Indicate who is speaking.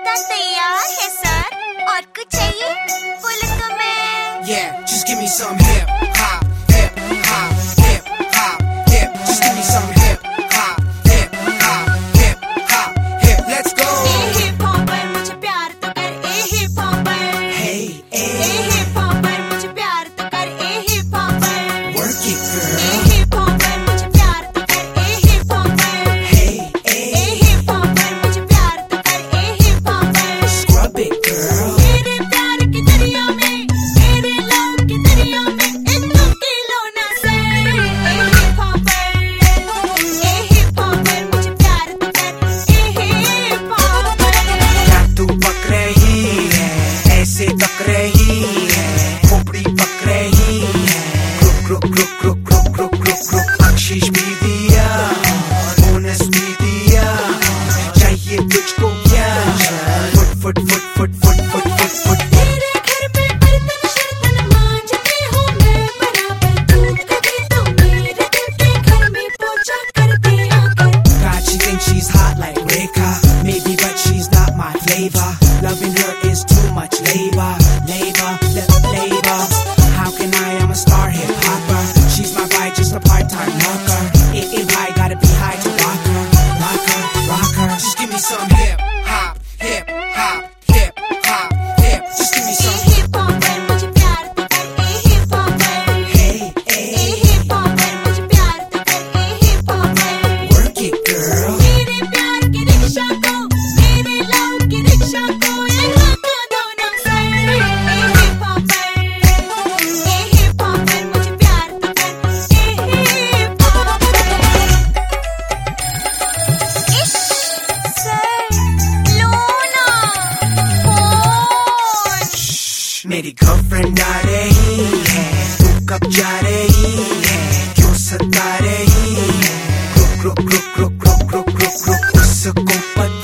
Speaker 1: नाश्ता तैयार है सर, और कुछ चाहिए बोले तो मैं।
Speaker 2: Yeah, just give me some hip hop, hip hop, hip hop, hip. Just give me some hip hop, hip hop, hip hop, hip. Let's go.
Speaker 1: Hip hopper मुझे प्यार तो कर, ए हिप हॉपर।
Speaker 2: Hey,
Speaker 1: ए
Speaker 2: hey,
Speaker 1: हिप हॉपर मुझे प्यार तो कर, ए हिप हॉपर।
Speaker 2: work it,
Speaker 1: ए
Speaker 2: girl.
Speaker 1: हिप हॉपर मुझे प्यार तो कर, ए हिप हॉपर।
Speaker 2: Hey,
Speaker 1: ए
Speaker 2: hey,
Speaker 1: हिप हॉपर मुझे प्यार तो कर, ए hip hopper.
Speaker 2: scrub it, girl.
Speaker 1: मेरे प्यार के दरिया में, मेरे लव के दरिया में, इनको खिलौना से। ए हिप हॉपर, ए हिप हॉपर मुझे प्यार तो कर, ए हिप हॉपर।
Speaker 2: क्या तू पक रही है, ऐसे तक रही है, खोपड़ी पक रही है, रुक रुक रुक रुक रुक रुक रुक रुक, बख्शिश भी दिया, बोनस भी दिया, चाहिए तुझको क्या, फुट फुट फुट फुट फुट फुट फुट फुट।
Speaker 1: तेरे घर में बर्तन शर्तन मांजती हूँ मैं बराबर, तू कभी तो मेरे दिल के घर में पोछा कर दिया कर।
Speaker 2: God, she thinks she's hot like Reka, maybe, but she's not my flavor. Loving her is too much labor, labor. How can I'm a star hip hopper. She's my bride, just a part-time worker. It high, gotta be high to rock her, rock her, rock her. Just give me some hip hop, hip hop, hip hop, hip. Just give me
Speaker 1: a
Speaker 2: some.
Speaker 1: Hip hopper मुझे प्यार तो कर, ए hip hopper.
Speaker 2: Hey,
Speaker 1: ए
Speaker 2: hey,
Speaker 1: hip hopper मुझे प्यार तो कर, ए hip hopper.
Speaker 2: work it, girl.
Speaker 1: मेरे प्यार की रिक्शा को, मेरे लव की रिक्शा को, ये रोको दोनों से। ए हिप हॉपर, ए हिप हॉपर मुझे प्यार तो कर, ए हिप हॉपर। इश्श सर, लो ना फोन।
Speaker 2: Shh, मेरी गर्लफ्रेंड आ रही है, तू कब जा रही है, क्यों सता रही है, रुक रुक रुक रुक रुक रुक रुक रुक, उसको पता